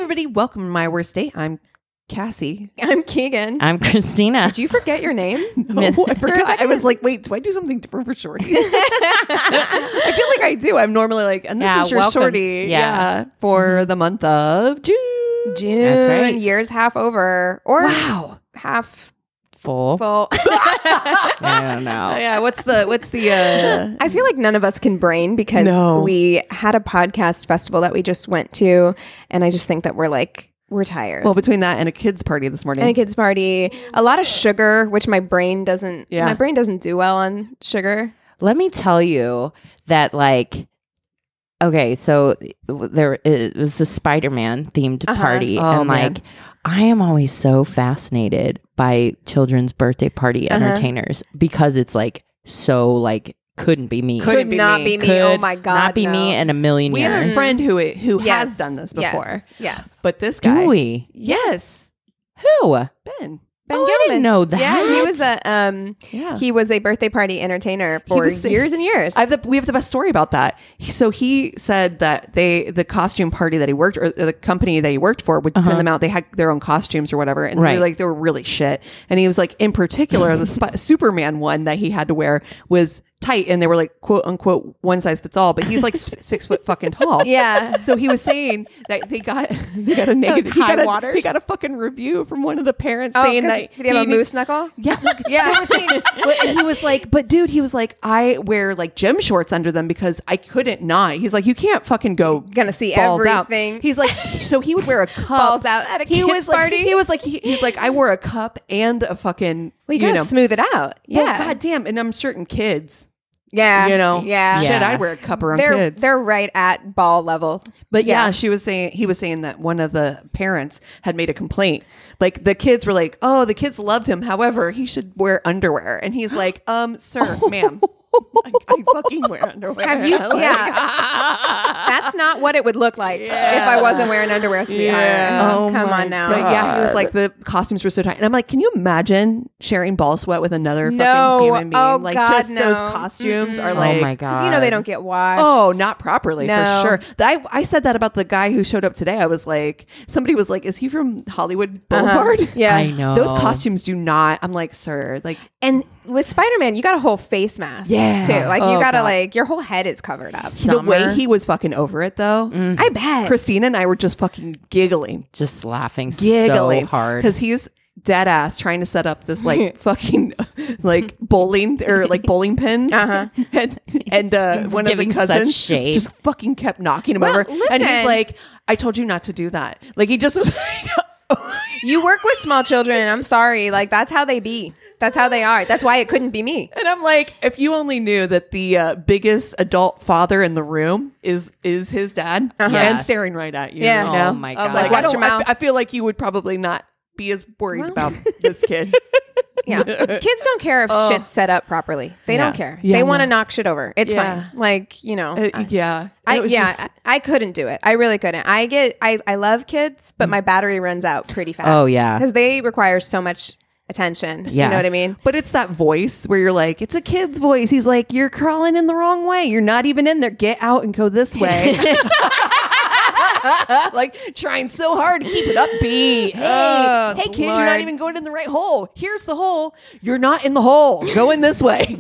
everybody. Welcome to My Worst Date. I'm Cassie. I'm Keegan. I'm Christina. Did you forget your name? No, I forgot. I was like, wait, do I do something different for Shorty? I feel like I do. I'm normally like, and this is your welcome. Shorty. Yeah. For the month of June. June. That's right. Year's half over. Or Wow. half Full. full. I don't know. Yeah. What's the I feel like none of us can brain because No. we had a podcast festival that we just went to. And I just think that we're tired. well, between that and a kids party this morning. and a kids party, a lot of sugar, which my brain doesn't do well on sugar. Let me tell you that, like, okay, so it was a Spider-Man themed party, Oh, and man. like, I am always so fascinated by children's birthday party entertainers because it's like so like couldn't be me. Couldn't be not me. be me. Could Oh my God. not be no. me in a million we years. have a friend who Yes. has done this before. Yes. But this guy. Do we? Yes. Who? Ben. Ben Oh, I Gilman. didn't know that. Yeah, he was a Yeah. he was a birthday party entertainer for was saying- years and years. We have the best story about that. So he said that the costume party that he worked, or the company that he worked for, would send them out. They had their own costumes or whatever, and Right. they were really shit. And he was like, in particular, the Superman one that he had to wear was tight, and they were like quote unquote one size fits all. But he's like 6 foot fucking tall. Yeah. So he was saying that they got a negative. High waters. He got a fucking review from one of the parents Oh, saying 'cause that did he have a moose knuckle? Yeah, Yeah. They were saying, and he was like, "But dude," he was like, "I wear like gym shorts under them because I couldn't not." He's like, "You can't fucking go Gonna see balls everything. out." He's like, so he would wear a cup Balls out at a He kids was like, party? He was like, he's like, I wore a cup and a fucking. Well, you gotta know, smooth it out. well, Yeah. goddamn, and I'm certain kids. Yeah. You know, Yeah. shit, Yeah. I'd wear a cup around They're kids. they're right at ball level. But yeah, he was saying that one of the parents had made a complaint. Like the kids were like, "Oh, the kids loved him. However, he should wear underwear." And he's like, "Sir, ma'am, I fucking wear underwear." Have you? Like, Yeah. That's not what it would look like if I wasn't wearing underwear, sweetheart. Yeah. Oh, come my on now. But yeah, he was like, the costumes were so tight. And I'm like, can you imagine sharing ball sweat with another No. fucking human being? Oh, like God, just no. those costumes are like, Oh my god! Because you know they don't get washed. oh, not properly No. for sure. I said that about the guy who showed up today. I was like, somebody was like, is he from Hollywood Boulevard? Yeah. I know Those costumes do not. I'm like, sir, like, And with Spider-Man, you got a whole face mask. Yeah. Too. Like you Oh, gotta God. like your whole head is covered up. the way he was fucking over it though. I bet. Christina and I were just fucking giggling just laughing so hard because he's dead ass trying to set up this like fucking like bowling or like bowling pins and one of the Giving such cousins shade. just fucking kept knocking him Well, over and he's listen. like, I told you not to do that. Like he just was like, You work with small children, and I'm sorry. Like that's how they be. That's how they are. That's why it couldn't be me. and I'm like, if you only knew that the biggest adult father in the room is his dad and staring right at you Yeah. right now. Oh my I was God. like, Watch I, don't- your mouth. I feel like you would probably not be as worried about this kid. Yeah. Kids don't care if shit's set up properly. They don't care. Yeah, they want to no. knock shit over. It's Yeah. fine. Like, you know. Yeah. I It was just- I couldn't do it. I really couldn't. I love kids, but my battery runs out pretty fast. Oh, yeah. Because they require so much attention. Yeah. You know what I mean? But it's that voice where you're like, it's a kid's voice. He's like, you're crawling in the wrong way. You're not even in there. Get out and go this way. Like trying so hard to keep it upbeat. Hey, kid, you're not Lord. even going in the right hole. Here's the hole. You're not in the hole. Go in this way.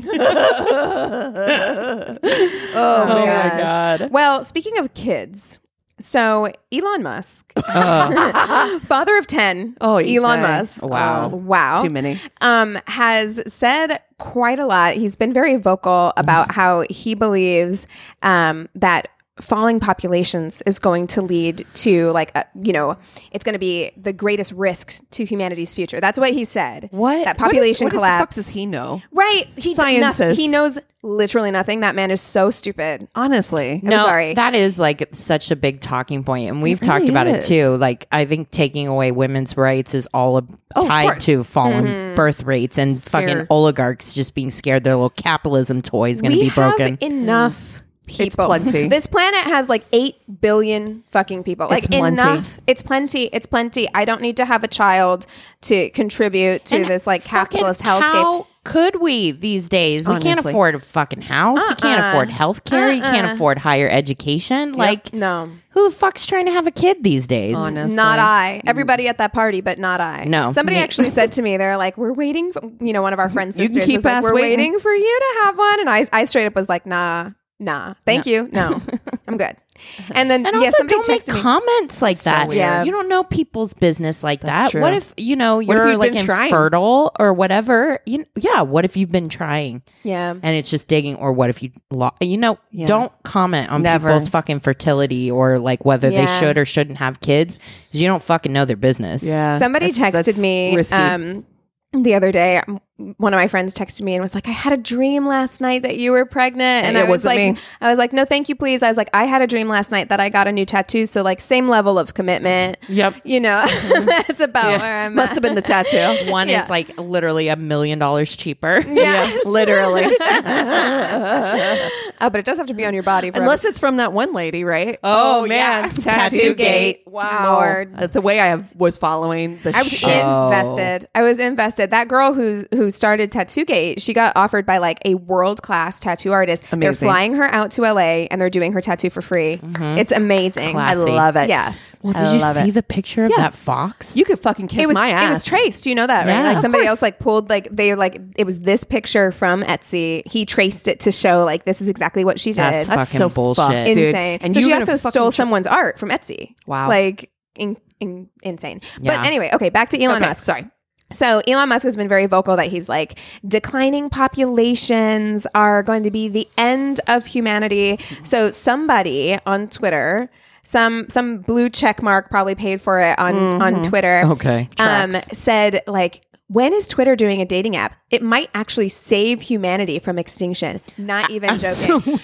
Oh my gosh. Well, speaking of kids, so Elon Musk, father of 10, Elon okay. Musk. Wow. Wow. Too many. Has said quite a lot. He's been very vocal about how he believes that falling populations is going to lead to it's going to be the greatest risk to humanity's future. That's what he said. What? That population What the fuck collapse. does he know? Right. He Scientist. He knows literally nothing. That man is so stupid. Honestly. I'm sorry. That is like such a big talking point, and we've talked really about it is. too. Like, I think taking away women's rights is all of tied course. to falling birth rates and fucking Scared. oligarchs just being scared their little capitalism toy is going to We be broken. have enough people. It's plenty. This planet has like 8 billion fucking people. Like It's plenty. enough. It's plenty. It's plenty. I don't need to have a child to contribute to And this like fucking capitalist hellscape. could we these days? We can't Honestly. afford a fucking house. You can't afford health care. You can't afford higher education. Like, No, who the fuck's trying to have a kid these days? Honestly. not I. Everybody at that party, but not I. No. Somebody Me. actually said to me, they're like, we're waiting for, one of our friends' You can sisters keep was like, us we're waiting." waiting for you to have one. And I straight up was like, nah, thank you. No, I'm good. And then, And yeah, also, somebody don't make texted me. comments like that. weird. Yeah. You don't know people's business like That's that. What true. if you're if like you've been trying? infertile or whatever? What if you've been trying Yeah. and it's just digging? Or what if you don't comment on Never. people's fucking fertility or like whether they Yeah. should or shouldn't have kids because you don't fucking know their business. Yeah. Somebody That's texted me risky. the other day. One of my friends texted me and was like, I had a dream last night that you were pregnant. And It I was wasn't like, me. no, thank you, please. I was like, I had a dream last night that I got a new tattoo. So like same level of commitment. Yep. That's about where I'm Must at. have been the tattoo. One Yeah. is like literally $1 million cheaper. Yeah. Literally. Oh, but it does have to be on your body. For Unless it's from that one lady, right? Oh, man. yeah. Tattoo Gate. Wow. Lord. The way was following the I was shit. invested. I was invested. That girl who started Tattoo Gate, she got offered by like a world-class tattoo artist. They're Amazing. flying her out to LA and they're doing her tattoo for free. It's amazing. Classy. I love it. Yes. Well, I did you love see it. the picture of Yeah. that fox? You could fucking kiss It was my ass. it was traced. You know that, Yeah. right? Like Of somebody course. else like pulled it was this picture from Etsy. He traced it to show like this is exactly what she did. That's That's fucking so bullshit. fucked, dude. Insane. And so you she gonna also fucking stole someone's art from Etsy. Wow. Like insane. Yeah. But anyway, okay, back to Elon Okay, Musk. sorry. So Elon Musk has been very vocal that he's like declining populations are going to be the end of humanity. So somebody on Twitter, some blue check mark probably paid for it on Twitter. Okay. Tracks. Said like, when is Twitter doing a dating app? It might actually save humanity from extinction. Not even joking.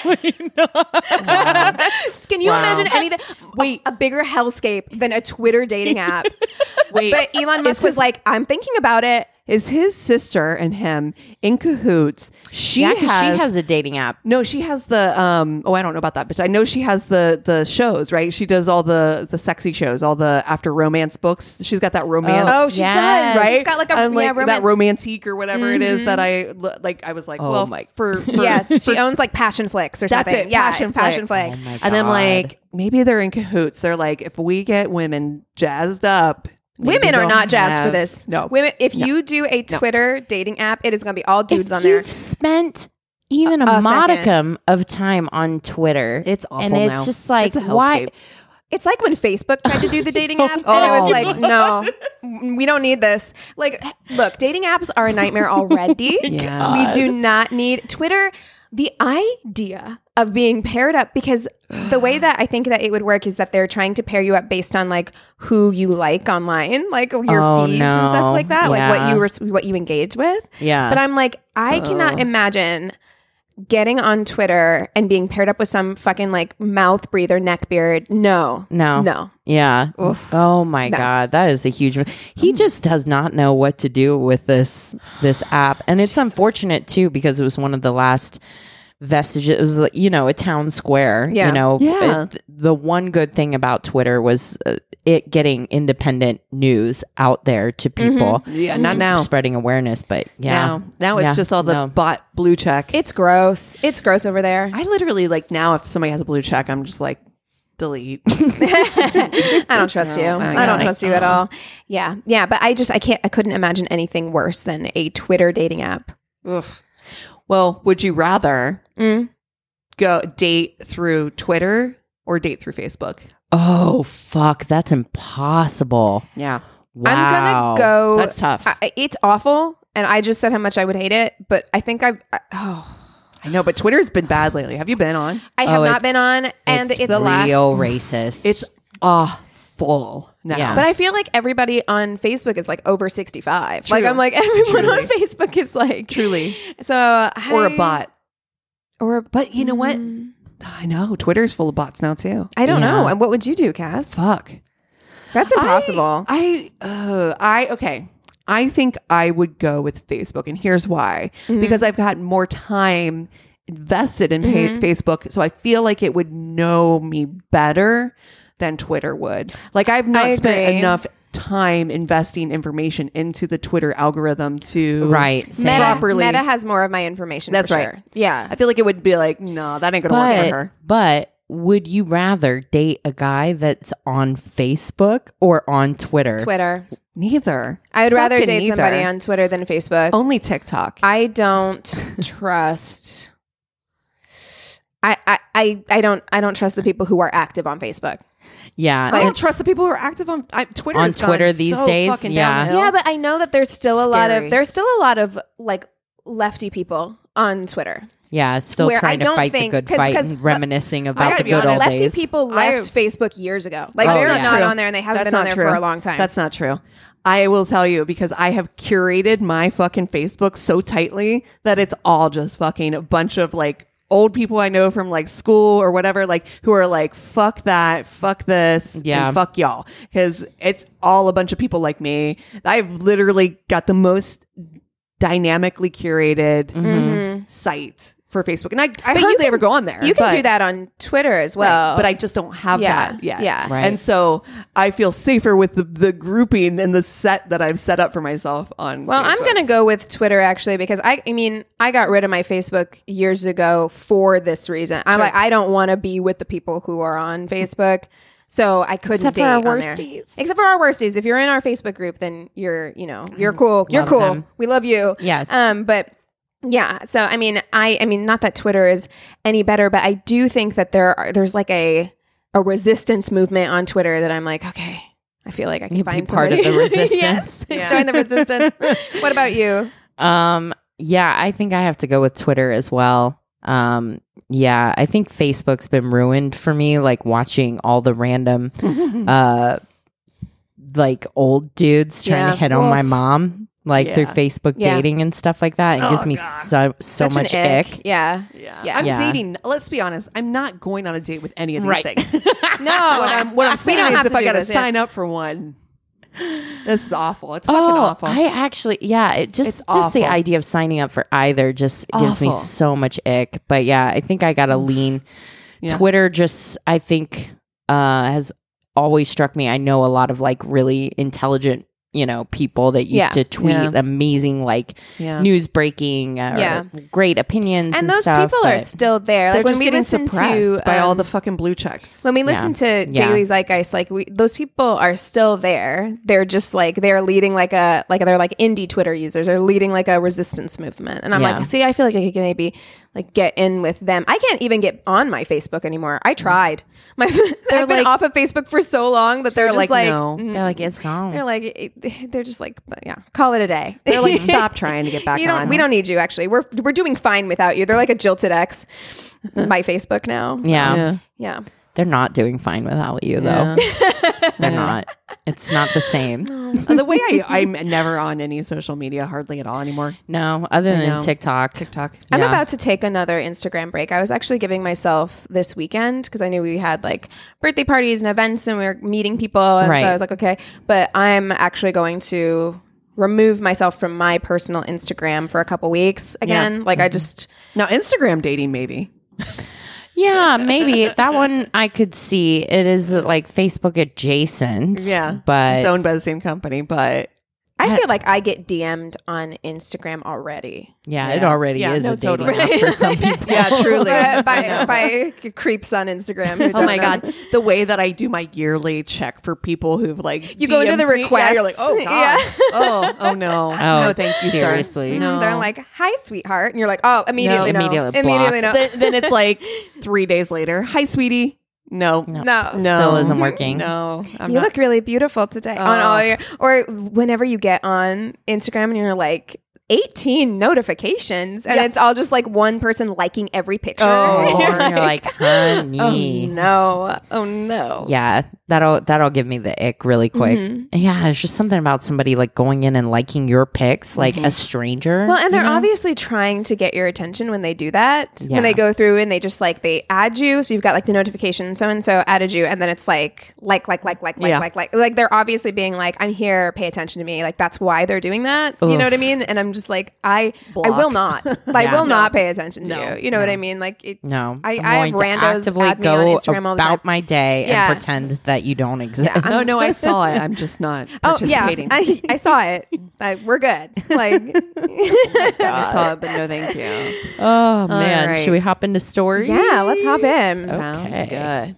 Can you imagine anything? Wait, a bigger hellscape than a Twitter dating app. Wait. But Elon Musk was like, I'm thinking about it. Is his sister and him in cahoots? She Yeah, 'cause has, she has a dating app. No, she has the I don't know about that, but I know she has the shows, right? She does all the sexy shows, all the after romance books. She's got that romance. Oh, she Yes. does. right? She's got like a And, like, romance. that romantique or whatever it is that I was like, well, for Yes, she owns like Passion Flicks or That's something. it, Yeah, Passion it's Passion Flicks. Flicks. Oh my and I'm God. like, maybe they're in cahoots. They're like, if we get women jazzed up, maybe Women are they'll not jazzed for have- this. No, Women. If you do a Twitter dating app, it is going to be all dudes if on there. you've spent even a second. modicum of time on Twitter, It's awful and it's now. just like, It's a why? hellscape. It's like when Facebook tried to do the dating app, and it Oh was like, no, we don't need this. Like, look, dating apps are a nightmare already. Yeah. We do not need Twitter. The idea of being paired up, because the way that I think that it would work is that they're trying to pair you up based on like who you like online, like your Oh, feeds no. and stuff like that, Yeah. like what you engage with. Yeah. But I'm like, I cannot imagine getting on Twitter and being paired up with some fucking like mouth breather, neckbeard. No. No. Yeah. Oh my God. That is a huge one. He just does not know what to do with this app. And it's unfortunate too, because it was one of the last vestiges. It was, a town square. Yeah. Yeah. The one good thing about Twitter was it getting independent news out there to people. Yeah, not now. Spreading awareness, but yeah. Now it's Yeah. just all the No. bot blue check. It's gross. It's gross over there. I literally like now if somebody has a blue check, I'm just like delete. I don't trust you. I don't know. trust you at all. Yeah. Yeah. But I couldn't imagine anything worse than a Twitter dating app. Well, would you rather go date through Twitter or date through Facebook? Oh fuck, that's impossible. Yeah. Wow. I'm going to go. That's tough. It's awful. And I just said how much I would hate it. But I think I know, but Twitter's been bad lately. Have you been on? I have Oh, not it's- been on. And it's the last. real racist. It's awful now. Yeah. But I feel like everybody on Facebook is like over 65. Like True. I'm like everyone on Truly. Facebook is like Truly. So Or a bot. Or But you know what? I know. Twitter's full of bots now too. I don't Yeah. know. And what would you do, Cass? Fuck. That's impossible. Okay. I think I would go with Facebook, and here's why: because I've got more time invested in Facebook, so I feel like it would know me better than Twitter would. Like I've not I spent agree. enough time investing information into the Twitter algorithm to Right. Same. properly. Meta has more of my information. That's for right. Sure. Yeah. I feel like it would be like, no, that ain't gonna work for her. But would you rather date a guy that's on Facebook or on Twitter? Twitter. Neither. I would rather Fucking date neither. somebody on Twitter than Facebook. Only TikTok. I don't trust. I don't trust the people who are active on Facebook. Yeah. I don't trust the people who are active on Twitter. On has gone Twitter these so days, fucking yeah. downhill. Yeah, but I know that there's still a Scary. lot of like lefty people on Twitter. Yeah, still Where I trying to don't fight the think- good 'cause- fight 'cause- and reminiscing about gotta the be good old honest, Lefty days. people left Facebook years ago. Like Oh, they're yeah. not True. on there and they haven't That's been on not there true. for a long time. That's not true. I will tell you because I have curated my fucking Facebook so tightly that it's all just fucking a bunch of like old people I know from like school or whatever, like who are like, fuck that, fuck this, Yeah. and fuck y'all. Because it's all a bunch of people like me. I've literally got the most dynamically curated site for Facebook. And I hardly ever go on there. You can but- do that on Twitter as well. but I just don't have Yeah, that yet. yeah. Right. And so I feel safer with the grouping and the set that I've set up for myself on. Well, I'm Facebook. going to go with Twitter actually because I mean, I got rid of my Facebook years ago for this reason. I'm like, I don't want to be with the people who are on Facebook. So I couldn't Except date for our on there. worsties. Except for our worsties. If you're in our Facebook group, then you're cool. You're Love cool. them. We love you. Yes. But yeah, so I mean, not that Twitter is any better, but I do think that there's like a resistance movement on Twitter that I'm like, okay, I feel like I can Be find part of somebody. the resistance. Yes. Join the resistance. What about you? Yeah, I think I have to go with Twitter as well. Yeah, I think Facebook's been ruined for me, like watching all the random like old dudes trying to hit on my mom. Like through Facebook Yeah. dating and stuff like that. It gives me so Such much an ick. Yeah. I'm Yeah. dating. Let's be honest. I'm not going on a date with any of these Right. things. No. What I'm saying don't is have if to I do got to this, yeah. sign up for one, this is awful. It's fucking Oh, awful. I actually, yeah, it It's just the awful. idea of signing up for either just gives me Awful. so much ick. But yeah, I think I got to lean. Yeah. Twitter just, I think, has always struck me. I know a lot of like really intelligent, people that used Yeah. to tweet Yeah. amazing, like Yeah. news breaking, great opinions, And and those stuff, people are but- still there. They're Like when just we getting listen suppressed to by all the fucking blue checks. when we listen to Daily Zeitgeist, like those people are still there. They're just like they're leading they're like indie Twitter users. They're leading like a resistance movement. And I'm Yeah. like, see, I feel like I could maybe like get in with them. I can't even get on my Facebook anymore. I tried. I've been like- off of Facebook for so long that they're just like no. They're like, it's gone. they're just like, yeah, call it a day. They're like, stop trying to get back on. We don't need you. Actually, we're doing fine without you. They're like a jilted ex by Facebook now. So, Yeah. yeah. They're not doing fine without you, though. They're not. It's not the same. The way I'm never on any social media hardly at all anymore. No, other than know. TikTok. TikTok. I'm Yeah. about to take another Instagram break. I was actually giving myself this weekend because I knew we had like birthday parties and events and we were meeting people. And Right. so I was like, okay. But I'm actually going to remove myself from my personal Instagram for a couple weeks again. Like I just, Now Instagram dating maybe. Yeah, maybe that one I could see. It is like Facebook adjacent. Yeah, but it's owned by the same company, but I feel like I get DM'd on Instagram already. yeah, it already Yeah, is no, a dating totally. app for some people. yeah, truly. by creeps on Instagram. who Oh my don't know. god, the way that I do my yearly check for people who've like You go into the DM'd me, requests. Yeah, you're like, oh god, oh no, no, thank you, sir. seriously. No. They're like, "Hi, sweetheart," and you're like, "Oh, immediately, No, no, immediately immediately, no, then it's like 3 days later. Hi, sweetie. No, no." Still isn't working. No, I'm You not. look really beautiful today. On all your, or whenever you get on Instagram and you're like 18 notifications, and it's all just like one person liking every picture. Oh, Or you're like, honey. no, oh no. Yeah, that'll give me the ick really quick. Yeah, there's just something about somebody like going in and liking your pics, like a stranger. Well, and they're obviously trying to get your attention when they do that. Yeah. When they go through and they just like they add you, so you've got like the notification, so and so added you, and then it's like they're obviously being like, I'm here, pay attention to me. Like that's why they're doing that. You know what I mean? And I'm just like, I will not. I will not pay attention to you. You know what I mean? Like, it's, No, I I'm have going to randos actively add me on go Instagram all the time. about my day Yeah. and pretend that you don't exist. Oh no, I saw it. I'm just not Oh yeah, participating. I saw it. We're good. Like, I saw it, but no, thank you. Oh man, right. should we hop into stories? yeah, let's hop in. Sounds good.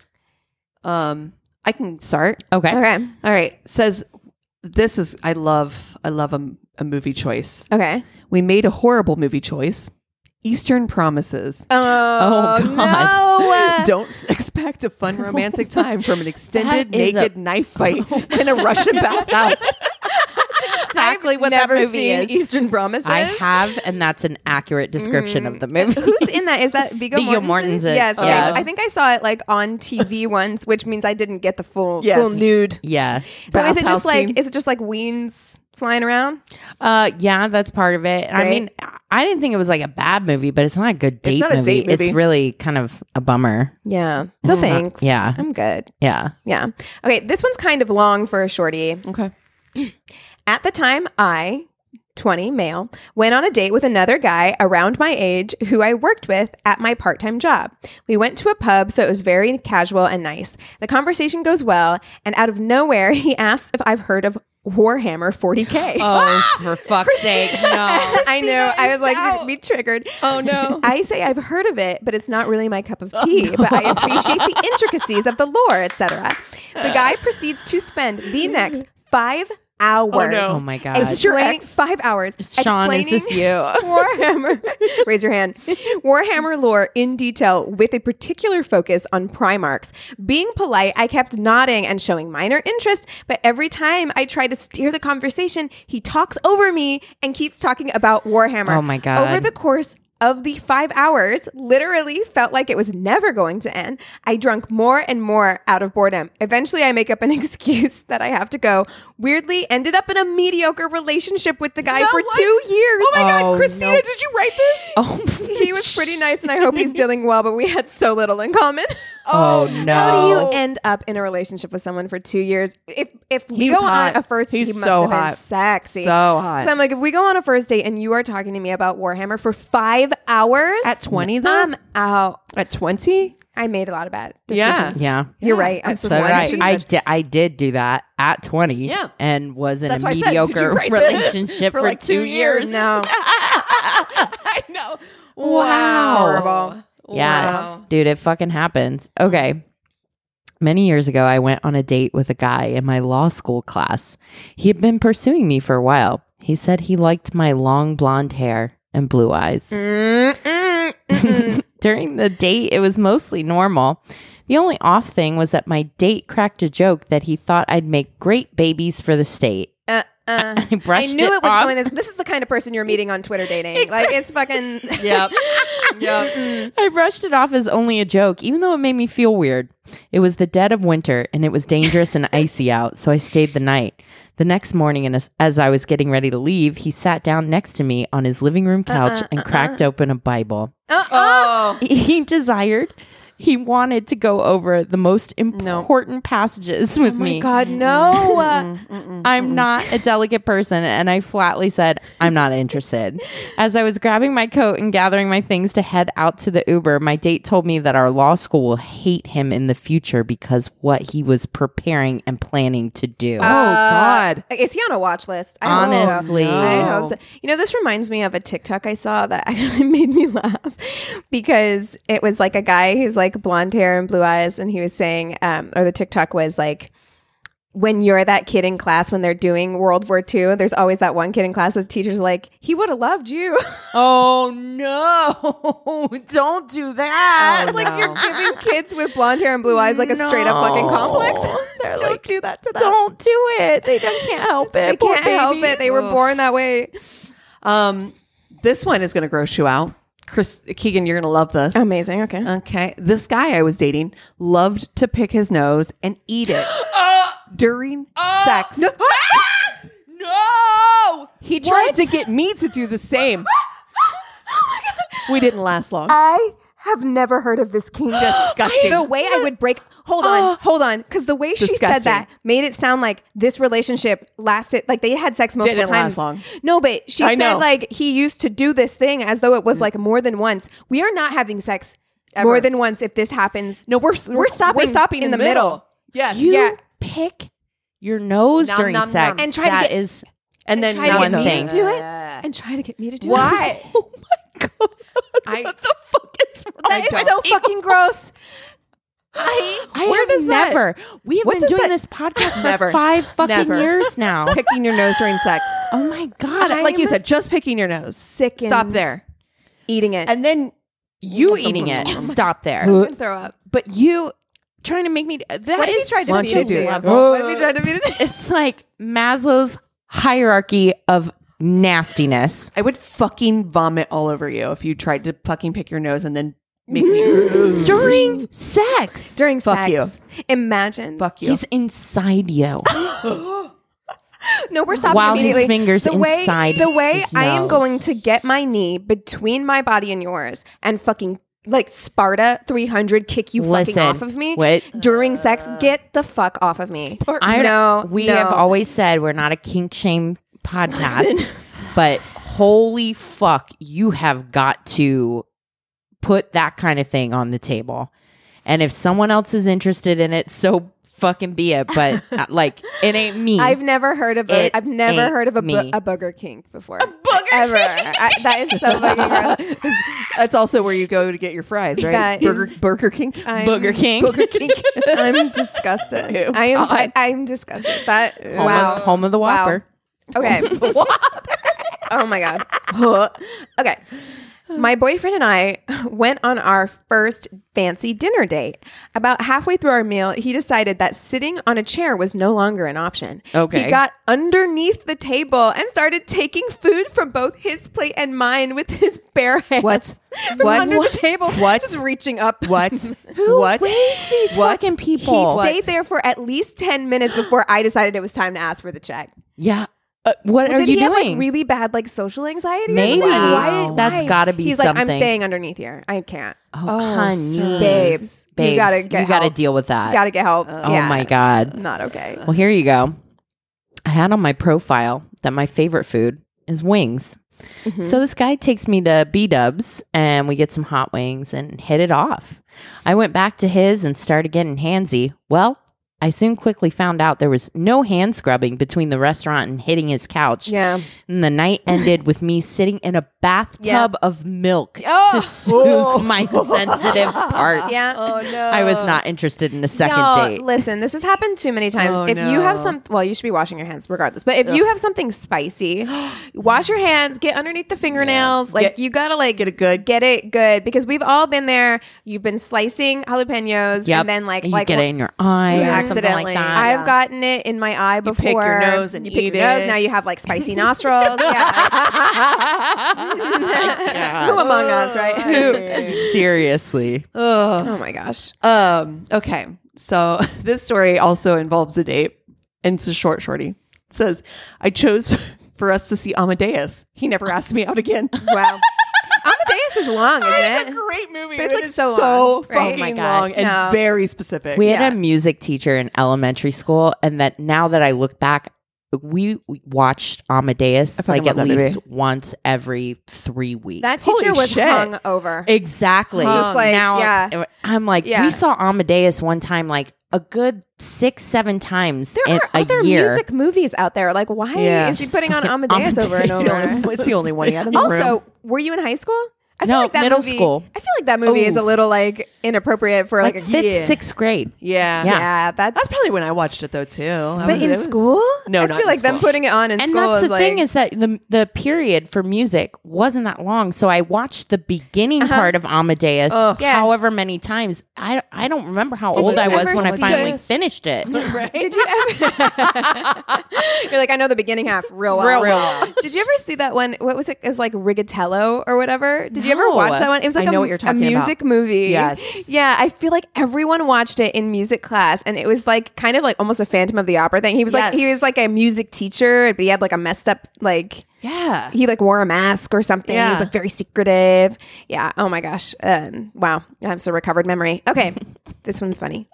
I can start. Okay. Okay. All right. Says this is I love a movie choice. Okay. We made a horrible movie choice. Eastern Promises. Oh, God. no. Don't expect a fun romantic time from an extended That is naked knife fight in a Russian bathhouse. Exactly what Never that movie seen is. Eastern Promises. I have, and that's an accurate description of the movie. Who's in that? Is that Viggo Viggo Mortensen? Mortensen. Yes. Okay. Yeah. I think I saw it like on TV once, which means I didn't get the full Yes. nude. Yeah. So is it Bathhouse just like scene. Weens flying around? Yeah, that's part of it. I Right. mean, I didn't think it was like a bad movie, but it's not a good date not a movie. date movie. It's really kind of a bummer. Yeah. No thanks. Yeah. I'm good. Yeah. Yeah. Okay. This one's kind of long for a shorty. Okay. At the time, I, 20, male, went on a date with another guy around my age who I worked with at my part-time job. We went to a pub, so it was very casual and nice. The conversation goes well, and out of nowhere, he asked if I've heard of Warhammer 40K. Oh, for fuck's sake, no. I know. I was like, be triggered. Oh no. I say I've heard of it, but it's not really my cup of tea. But I appreciate the intricacies of the lore, etc. The guy proceeds to spend the next 5 hours. Oh my God. Explaining 5 hours. Sean, is this you? Warhammer. Raise your hand. Warhammer lore in detail with a particular focus on Primarchs. Being polite, I kept nodding and showing minor interest, but every time I try to steer the conversation, he talks over me and keeps talking about Warhammer. Oh my God. Over the course of the 5 hours, literally felt like it was never going to end. I drank more and more out of boredom. Eventually, I make up an excuse that I have to go. Weirdly, ended up in a mediocre relationship with the guy for 2 years. Oh my Oh, God, Christina, no. did you write this? Oh, He was pretty nice, and I hope he's doing well, but we had so little in common. Oh, no. How do you end up in a relationship with someone for 2 years? If we He go was hot. on a first, He's he must so have been hot. sexy. So hot. So I'm like, if we go on a first date and you are talking to me about Warhammer for 5 hours At 20 though? I'm out. At 20? I made a lot of bad Yeah. decisions. Yeah. You're right. I'm so So sorry. did I did do that at 20 Yeah. and was in That's a why I said, did you mediocre write this relationship for for like 2 2 years. years? No. I know. Wow. Horrible. Yeah. Wow. Dude, it fucking happens. Okay. Many years ago, I went on a date with a guy in my law school class. He had been pursuing me for a while. He said he liked my long blonde hair and blue eyes. During the date, it was mostly normal. The only off thing was that my date cracked a joke that he thought I'd make great babies for the state. I brushed I knew it was off. going to. This is the kind of person you're meeting on Twitter dating. Like, it's fucking. Yep. Yep. I brushed it off as only a joke, even though it made me feel weird. It was the dead of winter, and it was dangerous and icy out, so I stayed the night. The next morning, and as I was getting ready to leave, he sat down next to me on his living room couch and cracked open a Bible. Oh. He wanted to go over the most important passages with me. God, no. I'm not a delicate person, and I flatly said, I'm not interested. As I was grabbing my coat and gathering my things to head out to the Uber, my date told me that our law school will hate him in the future because what he was preparing and planning to do. Oh, God. Is he on a watch list? I hope so. Honestly. I hope so. You know, this reminds me of a TikTok I saw that actually made me laugh because it was like a guy who's like blonde hair and blue eyes, and he was saying, or the TikTok was like, when you're that kid in class when they're doing World War II, there's always that one kid in class that's teacher's like, he would have loved you. Oh, no. Don't do that. It's like you're giving kids with blonde hair and blue eyes like a straight up fucking complex. They're Don't like, do that to them. don't do it. They can't help it. They Poor can't help babies. it. They were born that way. This one is going to gross you out. Keegan, you're going to love this. Amazing. Okay. Okay. This guy I was dating loved to pick his nose and eat it during sex. No. He tried to get me to do the same. We didn't last long. I have never heard of this kink. Disgusting. The way I would break. hold on. Because the way she said Disgusting. that made it sound like this relationship lasted, like they had sex multiple Didn't last times. long. No, but she I said know. like he used to do this thing as though it was like more than once. We are not having sex more than once if this happens. No, we're stopping in the middle. Yes. You Yeah. pick your nose Nom, during nom, sex. nom. And try to That get- is and then try to one get me thing. to do it and try to get me to do Why? it. Oh my god. what the fuck is That is so fucking gross. I Where have does that- never. We have what been does doing that- this podcast for Never. 5 fucking Never. years now. picking your nose during sex. Oh my god! Like you said, just picking your nose. Sickened. Stop there. Eating it. And then you eating it. Stop there. I'm gonna throw up. But you trying to make me. That What if he is tried to Why feed don't it you to do you? it? What if he tried to feed it to you? It's like Maslow's hierarchy of nastiness. I would fucking vomit all over you if you tried to fucking pick your nose and then make me During sex. During Fuck sex. Imagine. fuck you. He's inside you. No, we're stopping While his immediately. fingers inside the way his I am nose. going to get my knee between my body and yours and fucking like Sparta 300 kick you Listen, fucking off of me what- during sex. Get the fuck off of me. We have always said we're not a kink shame podcast, but holy fuck, you have got to put that kind of thing on the table. And if someone else is interested in it, so fucking be it. But like, it ain't me. I've never heard of It I've never ain't heard of a me. booger kink before. A booger ever. That is so fucking gross. That's also where you go to get your fries, right? That is- Burger King. Booger King. I'm disgusted. Ew, I am. God. I'm disgusted. That Home of the Whopper. Wow. Okay. Oh my god. Okay. My boyfriend and I went on our first fancy dinner date. About halfway through our meal, he decided that sitting on a chair was no longer an option. Okay. He got underneath the table and started taking food from both his plate and mine with his bare hands. What? From What? under the table. What? Just reaching up. What? Who What? raised these What? fucking He people? stayed there for at least 10 minutes before I decided it was time to ask for the check. Yeah. What are Did you he have doing? like really bad like social anxiety? or Maybe. something? Wow. That's gotta be He's like, I'm something. staying underneath here. I can't. oh, honey. Babes, you gotta get you gotta help. deal with that. Gotta get help. Oh my god. Not okay. Well, here you go. I had on my profile that my favorite food is wings. So this guy takes me to B-Dubs and we get some hot wings and hit it off. I went back to his and started getting handsy. Well, I soon quickly found out there was no hand scrubbing between the restaurant and hitting his couch. Yeah. And the night ended with me sitting in a bathtub Yep. of milk Oh. to soothe my sensitive parts. Yeah. Oh no. I was not interested in a second Y'all, date. listen, this has happened too many times. Oh, if you have no. some, well, you should be washing your hands regardless. But if you have something spicy, wash your hands, get underneath the fingernails. Like Get- you gotta like get it good. get it good because we've all been there. You've been slicing jalapenos, Yep. and then like you get it in your eye or something accidentally. like that. I've gotten it in my eye before. pick your nose and you pick eat your nose. it. Now you have like spicy nostrils. Yeah. Who among us, right? Seriously. Oh my gosh. Okay. So this story also involves a date, and it's a shorty. It says, I chose for us to see Amadeus. He never asked me out again. Wow. Amadeus is long, isn't It's a it? great movie. But it's but like so long, right? fucking Oh my God. long and No. very specific. We had Yeah. a music teacher in elementary school, and that now that I look back, we watched Amadeus fucking like at love that least movie. once every 3 weeks. That Holy teacher was shit. hung over. Exactly. Just like, now, yeah. I'm like, Yeah. we saw Amadeus one time, like a good 6-7 times There in are a other year. music movies out there. Like, why Yeah. is he putting on Amadeus over and over? It's the only one he had in the room. Also, were you in high school? I feel No, like that middle movie, school. I feel like that movie is Ooh. a little like inappropriate for like, like a 5th, yeah. 6th grade. Yeah. Yeah. That's That's probably when I watched it though too. But in school, No, I not feel in like them school. putting it on in And school that's is the thing like, is that the period for music wasn't that long. So I watched the beginning part of Amadeus Yes. however many times. I don't remember how Did old you I was ever when I see finally this? finished it. Did you ever? You're like, I know the beginning half real well. Real well. Did you ever see that one? What was it? It was like Rigatello or whatever. Did you ever No. watch that one? It was like I know a, what you're talking a music about. movie. Yes. Yeah, I feel like everyone watched it in music class, and it was like kind of like almost a Phantom of the Opera thing. He was like Yes. he was like a music teacher, but he had like a messed up like. Yeah. He like wore a mask or something. He Yeah. was like very secretive. Yeah. Oh my gosh. Wow. I have so recovered memory. Okay. This one's funny.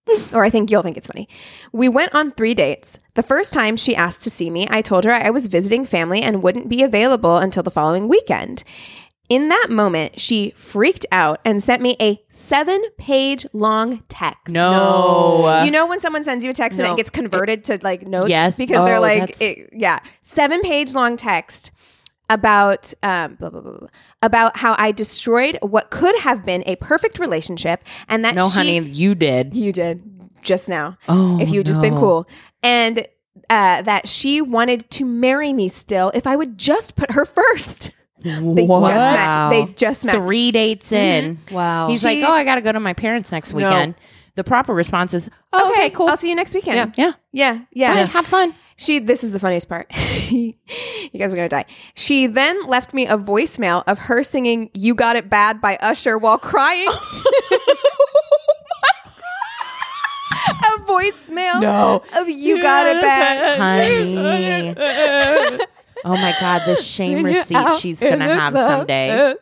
or I think you'll think it's funny. We went on 3 dates. The first time she asked to see me, I told her I was visiting family and wouldn't be available until the following weekend. In that moment, she freaked out and sent me a 7-page long text. No. You know when someone sends you a text and No. it gets converted to like notes? Yes. Because they're Oh, like, that's- 7-page long text about blah, blah, blah, blah, about how I destroyed what could have been a perfect relationship, and that No, honey, you did. you did just now. Oh, If you had just been no. cool, and that she wanted to marry me still if I would just put her first. They What? just met. They just met. 3 dates in. Wow. He's like, oh, I got to go to my parents next weekend. The proper response is, oh, okay, cool. I'll see you next weekend. Yeah. Yeah. Bye, have fun. This is the funniest part. You guys are going to die. She then left me a voicemail of her singing You Got It Bad by Usher while crying. A voicemail of You Got It Bad. Honey. Oh my God, the shame receipt she's going to have someday.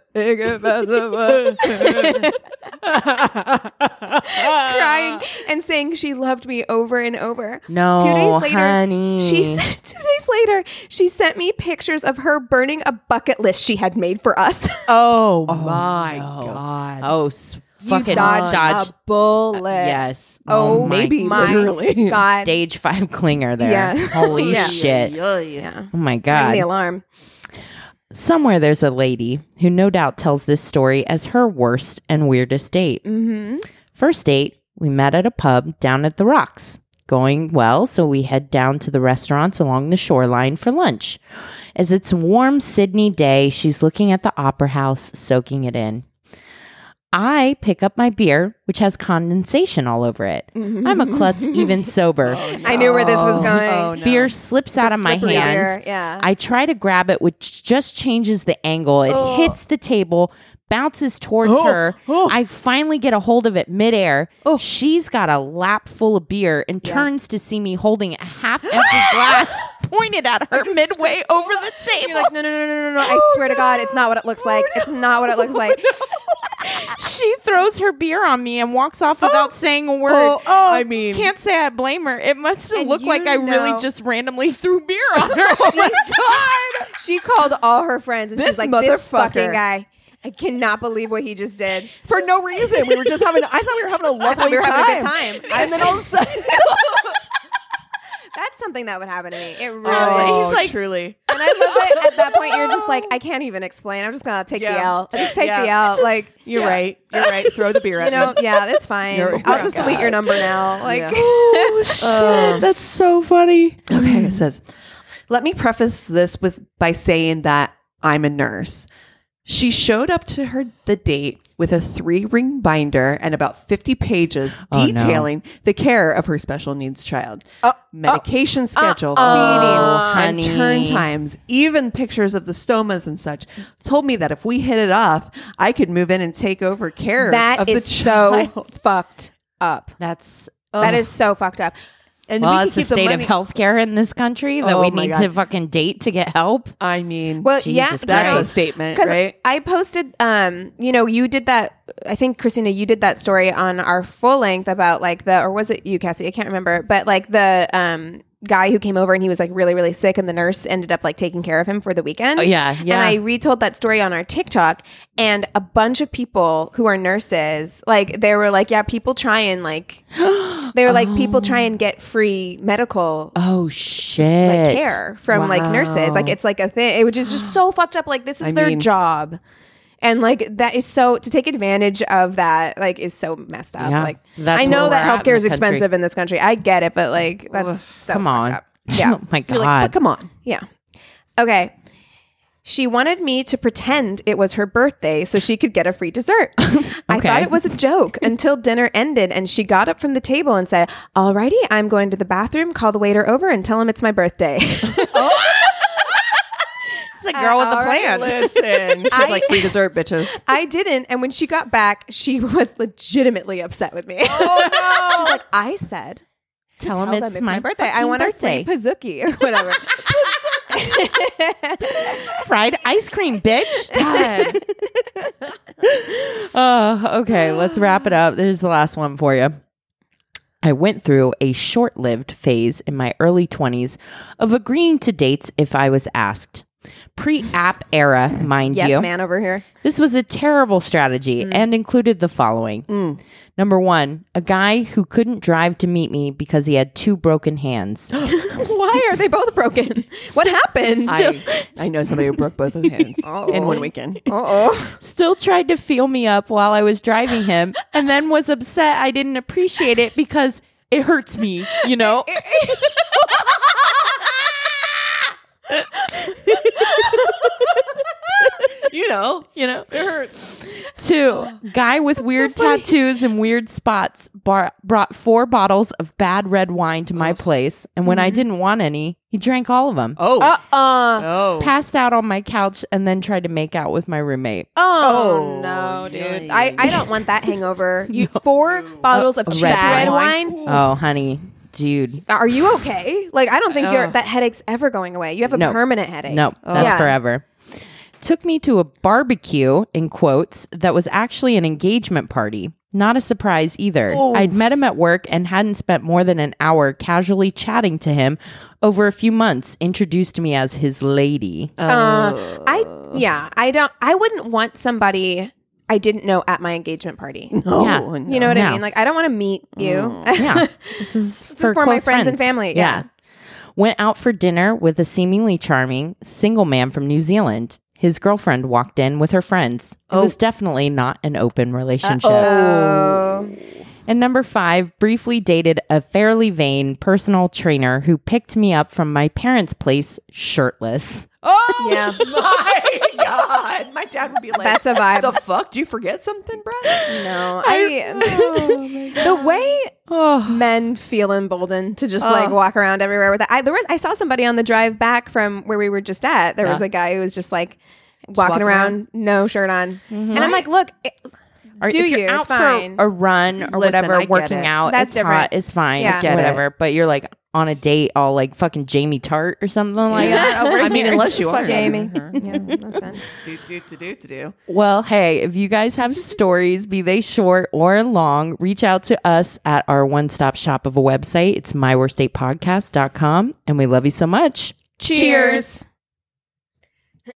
Crying and saying she loved me over and over. No, 2 days later, honey. she 2 days later, she sent me pictures of her burning a bucket list she had made for us. Oh, my God. Oh, fucking dodged dodge. a bullet. Yes. Oh, my maybe my literally. God. Stage 5 clinger there. Yeah. Holy Yeah. shit. Yeah. Oh my Ring God. the alarm. Somewhere there's a lady who no doubt tells this story as her worst and weirdest date. Mm-hmm. First date, we met at a pub down at the Rocks. Going well, so we head down to the restaurants along the shoreline for lunch. As it's a warm Sydney day, she's looking at the opera house, soaking it in. I pick up my beer, which has condensation all over it. I'm a klutz even sober. I knew where this was going. Oh, no. Beer slips out of my Slippery hand. beer, yeah. I try to grab it, which just changes the angle. It hits the table, bounces towards her. I finally get a hold of it midair. She's got a lap full of beer and turns to see me holding a half empty glass pointed at her midway over the table. You're like, no. I swear to God, it's not what it looks like. It's not what it looks like. She throws her beer on me and walks off without saying a word. I mean, Can't say I blame her. It must have And looked like I you really know- just randomly threw beer on her. She called all her friends and This she's like, this motherfucker. fucking guy. I cannot believe what he just did. for no reason. We were just having, I thought we were having a lovely we were time. having a good time. And then all of a sudden, That's something that would happen to me. It really. oh, He's like- truly. And I love it. At that point, you're just like, I can't even explain. I'm just gonna take the L. I just take the L. Like, You're right. You're right. Throw the beer you at know, me. yeah, that's fine. You're- I'll oh, just God. delete your number now. Like, Yeah. Oh, shit. That's so funny. Okay, it says, let me preface this by saying that I'm a nurse. She showed up to the date with a 3-ring binder and about 50 pages Oh, no. detailing the care of her special needs child. Medication schedule, feeding, honey. and turn times, even pictures of the stomas and such. Told me that if we hit it off, I could move in and take over care that of is the so child. fucked up. That's That is so fucked up. And well, we it's could the keep state of money- healthcare in this country that Oh we my need God. to fucking date to get help. I mean, Well, Jesus yeah, Christ. that's a statement, because right? I posted, you did that. I think Christina, you did that story on our full length about like or was it you, Cassie? I can't remember, but like the guy who came over and he was like really, really sick, and the nurse ended up like taking care of him for the weekend. Oh, yeah. And I retold that story on our TikTok, and a bunch of people who are nurses, like they were like, yeah, people try and like, they were like, people try and get free medical Oh shit! like care from like nurses. Like it's like a thing. It was just so fucked up. Like this is their mean- job. And like that is so to take advantage of that like is so messed up. Yeah, like that's I know where that we're at healthcare in is the country. expensive in this country. I get it, but like that's so Come fucked on. up. Yeah. Oh my You're god. like, but come on. Yeah. Okay. She wanted me to pretend it was her birthday so she could get a free dessert. I Okay. thought it was a joke until dinner ended and she got up from the table and said, "Alrighty, I'm going to the bathroom, call the waiter over and tell him it's my birthday." It's a girl with a plan. Listen, she's like free dessert, bitches. I didn't. And when she got back, she was legitimately upset with me. Oh no! She's like, I said, Tell tell him them it's it's my birthday. I fucking want birthday. a free Pizookie or whatever. Fried ice cream, bitch. God. Okay, let's wrap it up. There's the last one for you. I went through a short-lived phase in my early 20s of agreeing to dates if I was asked. Pre-app era, mind you. Yes, man over here. This was a terrible strategy and included the following. Number 1, a guy who couldn't drive to meet me because he had 2 broken hands. Why are they both broken? What happened? I know somebody who broke both of his hands in one weekend. Still tried to feel me up while I was driving him and then was upset I didn't appreciate it because it hurts me, you know? You know, it hurts. 2, guy with weird tattoos and weird spots brought 4 bottles of bad red wine to my place, and when I didn't want any, he drank all of them. Passed out on my couch and then tried to make out with my roommate. Oh, no, dude. I don't want that hangover. 4 bottles of cheap red wine? Oh, honey. Dude. Are you okay? Like, I don't think that headache's ever going away. You have a permanent headache. No, that's forever. Took me to a barbecue, in quotes, that was actually an engagement party. Not a surprise either. I'd met him at work and hadn't spent more than an hour casually chatting to him over a few months, introduced me as his lady. I wouldn't want somebody I didn't know at my engagement party. No. You know what I mean? Like, I don't want to meet you. Yeah. This is for my close friends and family. Yeah. Went out for dinner with a seemingly charming single man from New Zealand. His girlfriend walked in with her friends. It was definitely not an open relationship. And number 5, briefly dated a fairly vain personal trainer who picked me up from my parents' place shirtless. Oh, Yeah. my God. My dad would be like, That's a vibe. The fuck? Did you forget something, Brad? No. The way men feel emboldened to just like walk around everywhere with that. I saw somebody on the drive back from where we were just at. There was a guy who was just like walking around, no shirt on. And I'm like, look, If you're out it's fine. for a run or Listen, I whatever, get working it. out, That's it's different. hot, it's fine, Yeah. I get whatever. But you're like on a date, all like fucking Jamie Tart or something like that. I mean, unless you are. Jamie. Yeah, listen. Do. Well, hey, if you guys have stories, be they short or long, reach out to us at our one-stop shop of a website. It's myworstatepodcast.com. And we love you so much. Cheers.